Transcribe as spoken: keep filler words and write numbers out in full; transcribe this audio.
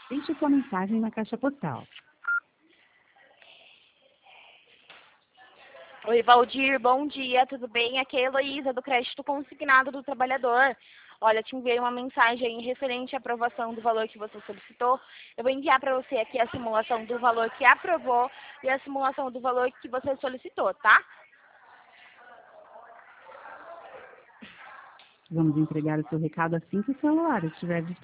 Deixe sua mensagem na caixa postal. Oi, Valdir, bom dia, tudo bem? Aqui é a Heloísa, do Crédito Consignado do Trabalhador. Olha, te enviei uma mensagem aí referente à aprovação do valor que você solicitou. Eu vou enviar para você aqui a simulação do valor que aprovou e a simulação do valor que você solicitou, tá? Vamos entregar o seu recado assim que o celular estiver disponível.